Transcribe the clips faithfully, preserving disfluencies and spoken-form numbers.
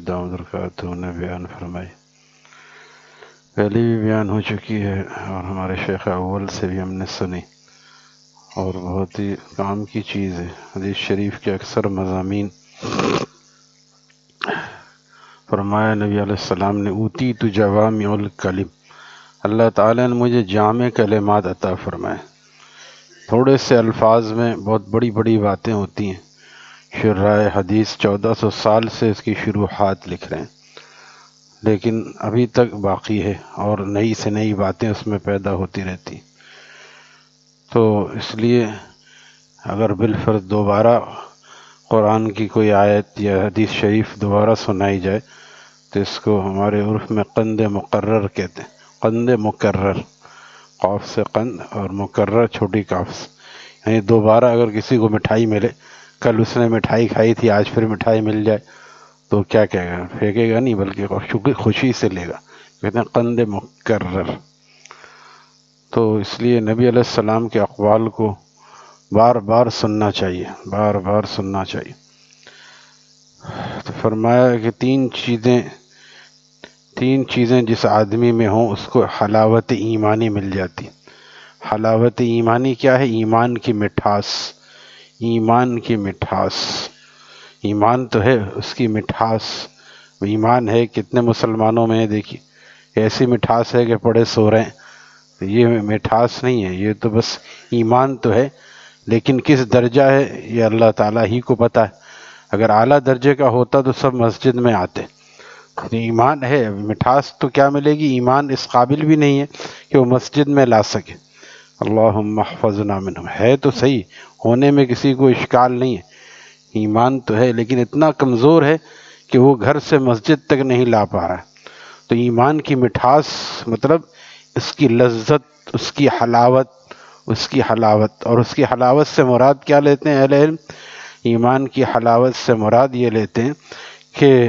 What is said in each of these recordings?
दाम बरकातहू ने बयान फरमाई। पहले भी बयान हो चुकी है और हमारे शेख अव्वल से भी हमने सुनी, और बहुत ही काम की चीज़ है। हदीस शरीफ के अक्सर मज़ामीन फरमाया नबी अलैहिस्सलाम ने, ऊती तु जवामिउल कलिम, अल्लाह ताला ने मुझे जामे कलिमात अता फरमाए। थोड़े से अल्फाज में बहुत बड़ी बड़ी बातें होती हैं। शुर्राए हदीस चौदह सौ साल से इसकी शुरुआत लिख रहे हैं, लेकिन अभी तक बाकी है और नई से नई बातें उसमें पैदा होती रहती। तो इसलिए अगर बिलफर्ज दोबारा कुरान की कोई आयत या हदीस शरीफ दोबारा सुनाई जाए तो इसको हमारे उर्फ में कंद मुकर्रर कहते हैं। कंद मुकर्रर, कौफ से कंद और मुकर्रर छोटी कौफ से, यानी दोबारा अगर किसी को मिठाई मिले, कल उसने मिठाई खाई थी आज फिर मिठाई मिल जाए तो क्या कहेगा? फेंकेगा नहीं, बल्कि खुशी से लेगा। कहते हैं कंद मुकर्रर। तो इसलिए नबी अलैहिस्सलाम के अक़वाल को बार बार सुनना चाहिए, बार बार सुनना चाहिए। तो फरमाया कि तीन चीज़ें तीन चीज़ें जिस आदमी में हों उसको हलावत ईमानी मिल जाती। हलावत ईमानी क्या है? ईमान की मिठास, ईमान की मिठास। ईमान तो है, उसकी मिठास। ईमान है, कितने मुसलमानों में देखिए ऐसी मिठास है कि पड़े सो रहे हैं, तो ये मिठास नहीं है, ये तो बस ईमान तो है, लेकिन किस दर्जा है ये अल्लाह ताला ही को पता है। अगर आला दर्जे का होता तो सब मस्जिद में आते। तो ईमान है, मिठास तो क्या मिलेगी? ईमान इस काबिल भी नहीं है कि वो मस्जिद में ला सके। अल्लाहुम्मा हफ़ज़ना मिन्हुम, है तो सही, होने में किसी को इश्काल नहीं है, ईमान तो है, लेकिन इतना कमज़ोर है कि वो घर से मस्जिद तक नहीं ला पा रहा है। तो ईमान की मिठास मतलब उसकी लज्जत, उसकी हलावत, उसकी हलावत। और उसकी हलावत से मुराद क्या लेते हैं अहले इल्म? ईमान की हलावत से मुराद ये लेते हैं कि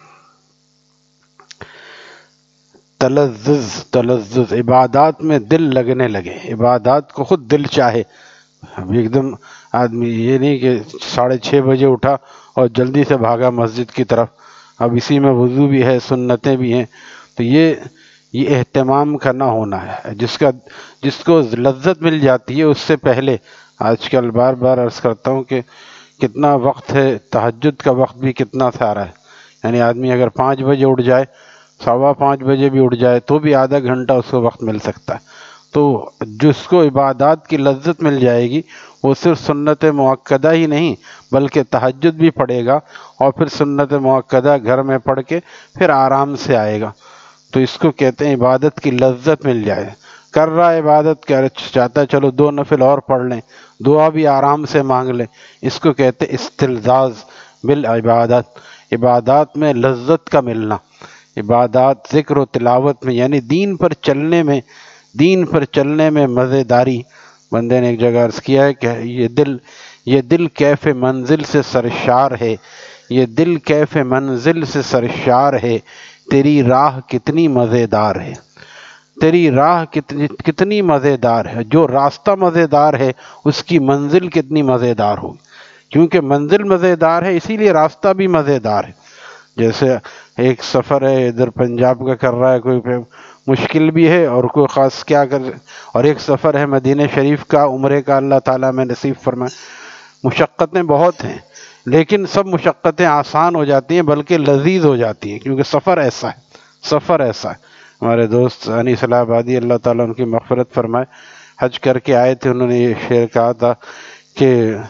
तलज़्ज़ुज़, तलज़्ज़ुज़, इबादत में दिल लगने लगे, इबादत को खुद दिल चाहे। अब एकदम आदमी ये नहीं कि साढ़े छः बजे उठा और जल्दी से भागा मस्जिद की तरफ, अब इसी में वज़ू भी है, सुन्नतें भी हैं, तो ये ये एहतमाम करना होना है। जिसका जिसको लज्जत मिल जाती है उससे पहले, आजकल बार बार अर्ज़ करता हूँ कि कितना वक्त है, तहज्जुद का वक्त भी कितना सारा है। यानी आदमी अगर पाँच बजे उठ जाए, सवा पाँच बजे भी उठ जाए तो भी आधा घंटा उसको वक्त मिल सकता है। तो जिसको इबादत की लज्जत मिल जाएगी वो सिर्फ सुन्नत मुअक्कदा ही नहीं बल्कि तहज्जुद भी पढ़ेगा और फिर सुन्नत मुअक्कदा घर में पढ़ के फिर आराम से आएगा। तो इसको कहते हैं इबादत की लज्जत मिल जाए। कर रहा है इबादत, कर चाहता है चलो दो नफिल और पढ़ लें, दुआ भी आराम से मांग लें, इसको कहते हैं इस्तिल्ज़ाज़ बिल इबादत, इबादत में लज्जत का मिलना। इबादत ज़िक्र व तिलावत में, यानी दीन पर चलने में, दीन पर चलने में मज़ेदारी। बंदे ने एक जगह अर्ज़ किया है कि ये दिल ये दिल कैफ़े मंजिल से सरशार है, ये दिल कैफ़े मंजिल से सरशार है, तेरी राह कितनी मज़ेदार है, तेरी राह कितनी कितनी मज़ेदार है। जो रास्ता मज़ेदार है उसकी मंजिल कितनी मज़ेदार होगी, क्योंकि मंजिल मज़ेदार है इसीलिए रास्ता भी मज़ेदार है। जैसे एक सफ़र है इधर पंजाब का कर रहा है, कोई मुश्किल भी है और कोई ख़ास क्या कर, और एक सफ़र है मदीना शरीफ का, उम्रे का, अल्लाह ताला में नसीब फरमाए। मुशक्क़तें बहुत हैं लेकिन सब मुशक्क़तें आसान हो जाती हैं बल्कि लजीज़ हो जाती हैं, क्योंकि सफ़र ऐसा है, सफ़र ऐसा है। हमारे दोस्त अनीस इलाहाबादी अल्लाह ताला उनकी मग़फ़िरत फरमाए, हज करके आए थे, उन्होंने ये शेर कहा था कि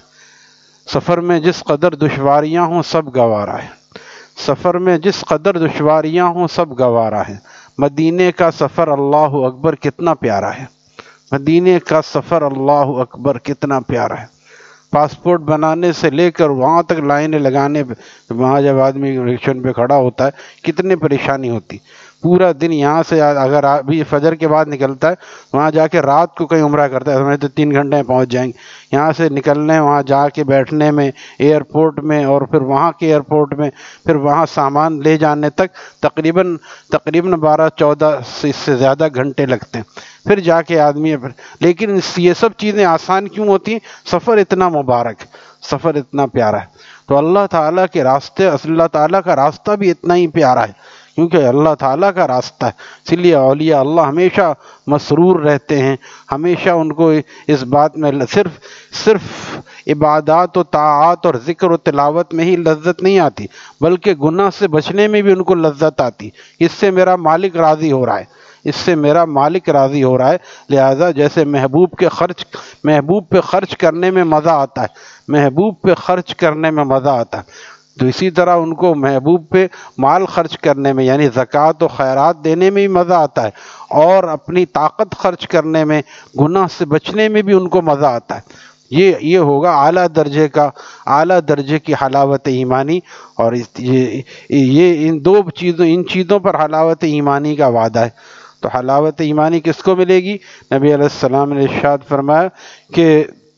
सफ़र में जिस कदर दुश्वारियाँ हों सब गवारा है, सफ़र में जिस कदर दुश्वारियाँ हों सब गवारा है। मदीने का सफ़र अल्लाहु अकबर कितना प्यारा है, मदीने का सफ़र अल्लाहु अकबर कितना प्यारा है। पासपोर्ट बनाने से लेकर वहाँ तक लाइनें लगाने पे, वहाँ जब आदमी रिक्शन पे खड़ा होता है कितनी परेशानी होती। पूरा दिन यहाँ से अगर अभी फजर के बाद निकलता है वहाँ जाके रात को कहीं उम्रा करता है, समझते तो तीन घंटे में पहुँच जाएंगे। यहाँ से निकलने वहाँ जाके बैठने में एयरपोर्ट में और फिर वहाँ के एयरपोर्ट में फिर वहाँ सामान ले जाने तक तकरीबन तकरीबन बारह चौदह से इससे ज़्यादा घंटे लगते हैं, फिर जाके आदमी फिर। लेकिन ये सब चीज़ें आसान क्यों होती हैं? सफ़र इतना मुबारक, सफ़र इतना प्यारा है। تو اللہ تعالیٰ کے راستے، اللہ تعالیٰ کا راستہ بھی اتنا ہی پیارا ہے، کیونکہ اللہ تعالیٰ کا راستہ ہے، اس لیے اولیاء اللہ ہمیشہ مسرور رہتے ہیں، ہمیشہ ان کو اس بات میں صرف صرف عبادات و طاعات اور ذکر و تلاوت میں ہی لذت نہیں آتی، بلکہ گناہ سے بچنے میں بھی ان کو لذت آتی، اس سے میرا مالک راضی ہو رہا ہے، اس سے میرا مالک راضی ہو رہا ہے، لہذا جیسے محبوب کے خرچ محبوب پہ خرچ کرنے میں مزہ آتا ہے، محبوب پہ خرچ کرنے میں مزہ آتا ہے، تو اسی طرح ان کو محبوب پہ مال خرچ کرنے میں یعنی زکوٰۃ و خیرات دینے میں بھی مزہ آتا ہے، اور اپنی طاقت خرچ کرنے میں، گناہ سے بچنے میں بھی ان کو مزہ آتا ہے۔ یہ یہ ہوگا اعلیٰ درجے کا اعلیٰ درجے کی حلاوت ایمانی، اور یہ یہ ان دو چیزوں ان چیزوں پر حلاوت ایمانی کا وعدہ ہے۔ تو حلاوت ایمانی کس کو ملے گی؟ نبی علیہ السلام نے ارشاد فرمایا کہ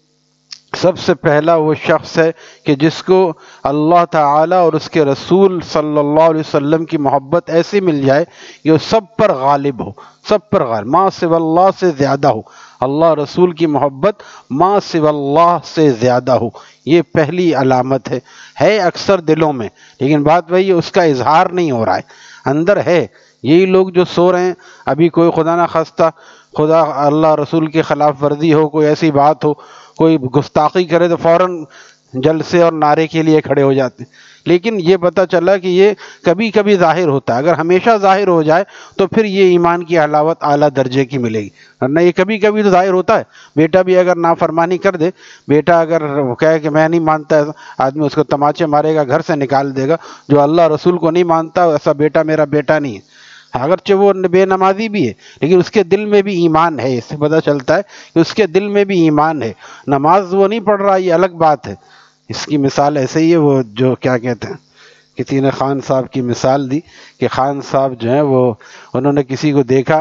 سب سے پہلا وہ شخص ہے کہ جس کو اللہ تعالیٰ اور اس کے رسول صلی اللہ علیہ وسلم کی محبت ایسی مل جائے کہ وہ سب پر غالب ہو، سب پر غالب، ما سوی اللہ سے زیادہ ہو، اللہ رسول کی محبت ما سوی اللہ سے زیادہ ہو، یہ پہلی علامت ہے ہے اکثر دلوں میں، لیکن بات وہی ہے، اس کا اظہار نہیں ہو رہا ہے، اندر ہے۔ یہی لوگ جو سو رہے ہیں، ابھی کوئی خدا نہ خواستہ خدا اللہ رسول کے خلاف ورزی ہو، کوئی ایسی بات ہو، کوئی گستاخی کرے تو فوراً جلسے اور نعرے کے لیے کھڑے ہو جاتے ہیں، لیکن یہ پتہ چلا کہ یہ کبھی کبھی ظاہر ہوتا ہے، اگر ہمیشہ ظاہر ہو جائے تو پھر یہ ایمان کی حلاوت اعلیٰ درجے کی ملے گی، ورنہ یہ کبھی کبھی تو ظاہر ہوتا ہے۔ بیٹا بھی اگر نافرمانی کر دے، بیٹا اگر کہے کہ میں نہیں مانتا، آدمی اس کو تماچے مارے گا، گھر سے نکال دے گا۔ جو اللہ رسول کو نہیں مانتا ایسا بیٹا میرا بیٹا نہیں ہے، اگرچہ وہ بے نمازی بھی ہے لیکن اس کے دل میں بھی ایمان ہے، اس سے پتہ چلتا ہے کہ اس کے دل میں بھی ایمان ہے۔ نماز وہ نہیں پڑھ رہا، یہ الگ بات ہے۔ اس کی مثال ایسے ہی ہے، وہ جو کیا کہتے ہیں، کسی نے خان صاحب کی مثال دی کہ خان صاحب جو ہیں وہ انہوں نے کسی کو دیکھا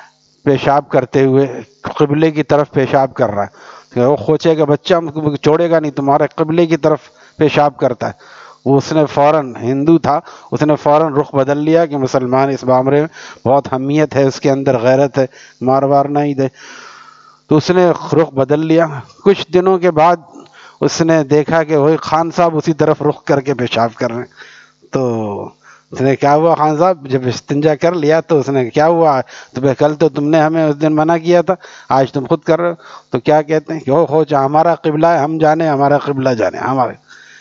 پیشاب کرتے ہوئے، قبلے کی طرف پیشاب کر رہا ہے، وہ کھوچے گا بچہ چھوڑے گا نہیں، تمہارے قبلے کی طرف پیشاب کرتا ہے۔ وہ اس نے فوراً، ہندو تھا، اس نے فوراً رخ بدل لیا کہ مسلمان اس معاملے میں بہت حمیت ہے، اس کے اندر غیرت ہے، مار وار نہیں دے، تو اس نے رخ بدل لیا۔ کچھ دنوں کے بعد اس نے دیکھا کہ وہی خان صاحب اسی طرف رخ کر کے پیشاب کر رہے ہیں، تو اس نے کیا ہوا خان صاحب، جب استنجا کر لیا تو اس نے کیا ہوا، تو کل تو تم نے ہمیں اس دن منع کیا تھا، آج تم خود کر رہے ہو، تو کیا کہتے ہیں کہ او ہو جا ہمارا قبلہ ہے، ہم جانے ہمارا قبلہ جانے ہمارے۔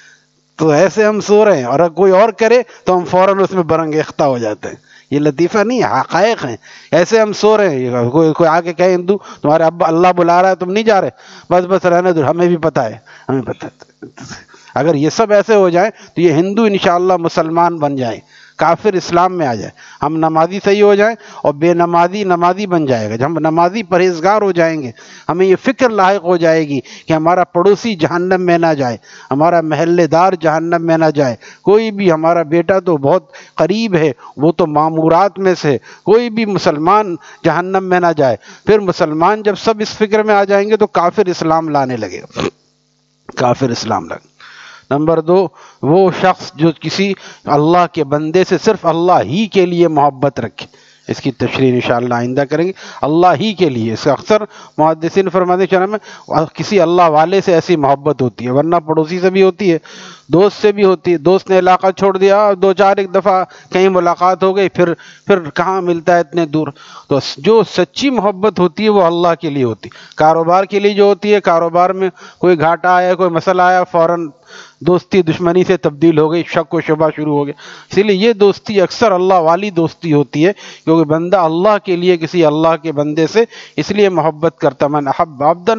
تو ایسے ہم سو رہے ہیں، اور اگر کوئی اور کرے تو ہم فوراً اس میں برنگیختہ ہو جاتے ہیں۔ یہ لطیفہ نہیں، حقائق ہیں۔ ایسے ہم سو رہے ہیں، کوئی کوئی آ کے کہے ہندو تمہارے ابا اللہ بلا رہا ہے تم نہیں جا رہے، بس بس رہنے دو، ہمیں بھی پتہ ہے ہمیں پتہ ہے۔ اگر یہ سب ایسے ہو جائیں تو یہ ہندو انشاءاللہ مسلمان بن جائیں، کافر اسلام میں آ جائے، ہم نمازی صحیح ہو جائیں اور بے نمازی نمازی بن جائے گا۔ جب ہم نمازی پرہیزگار ہو جائیں گے، ہمیں یہ فکر لاحق ہو جائے گی کہ ہمارا پڑوسی جہنم میں نہ جائے، ہمارا محلے دار جہنم میں نہ جائے، کوئی بھی ہمارا بیٹا تو بہت قریب ہے، وہ تو معمورات میں سے، کوئی بھی مسلمان جہنم میں نہ جائے۔ پھر مسلمان جب سب اس فکر میں آ جائیں گے تو کافر اسلام لانے لگے گا، کافر اسلام لگے۔ نمبر دو، وہ شخص جو کسی اللہ کے بندے سے صرف اللہ ہی کے لیے محبت رکھے، اس کی تشریح انشاءاللہ آئندہ کریں گے۔ اللہ ہی کے لیے، اس کا اکثر محدثین فرماتے ہیں میں کسی اللہ والے سے ایسی محبت ہوتی ہے، ورنہ پڑوسی سے بھی ہوتی ہے، دوست سے بھی ہوتی ہے، دوست نے علاقہ چھوڑ دیا، دو چار ایک دفعہ کہیں ملاقات ہو گئی، پھر پھر کہاں ملتا ہے اتنے دور۔ تو جو سچی محبت ہوتی ہے وہ اللہ کے لیے ہوتی ہے۔ کاروبار کے لیے جو ہوتی ہے، کاروبار میں کوئی گھاٹا آیا، کوئی مسئلہ آیا، فوراً دوستی دشمنی سے تبدیل ہو گئی، شک و شبہ شروع ہو گیا۔ اسی لیے یہ دوستی اکثر اللہ والی دوستی ہوتی ہے، کیونکہ بندہ اللہ کے لیے کسی اللہ کے بندے سے اس لیے محبت کرتا، من احب عبدا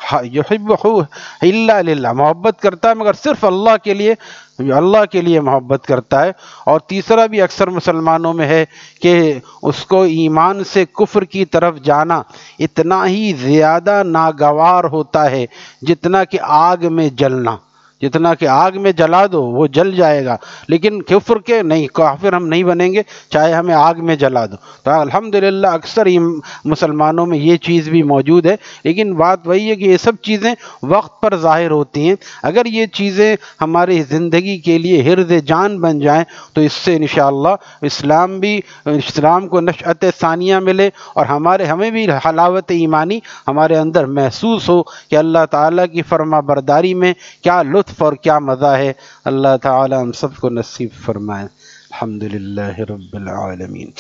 یحبہ الا للہ، محبت کرتا ہے مگر صرف اللہ کے لیے، اللہ کے لیے محبت کرتا ہے۔ اور تیسرا بھی اکثر مسلمانوں میں ہے کہ اس کو ایمان سے کفر کی طرف جانا اتنا ہی زیادہ ناگوار ہوتا ہے جتنا کہ آگ میں جلنا، جتنا کہ آگ میں جلا دو وہ جل جائے گا، لیکن کفر کے نہیں، کافر ہم نہیں بنیں گے چاہے ہمیں آگ میں جلا دو۔ تو الحمدللہ اکثر مسلمانوں میں یہ چیز بھی موجود ہے، لیکن بات وہی ہے کہ یہ سب چیزیں وقت پر ظاہر ہوتی ہیں۔ اگر یہ چیزیں ہماری زندگی کے لیے حرز جان بن جائیں تو اس سے انشاءاللہ اسلام بھی، اسلام کو نشأت ثانیہ ملے، اور ہمارے ہمیں بھی حلاوت ایمانی ہمارے اندر محسوس ہو کہ اللہ تعالیٰ کی فرما برداری میں کیا لطف لطف اور کیا مزہ ہے. اللہ تعالی ہم سب کو نصیب فرمائے. الحمدللہ رب العالمین.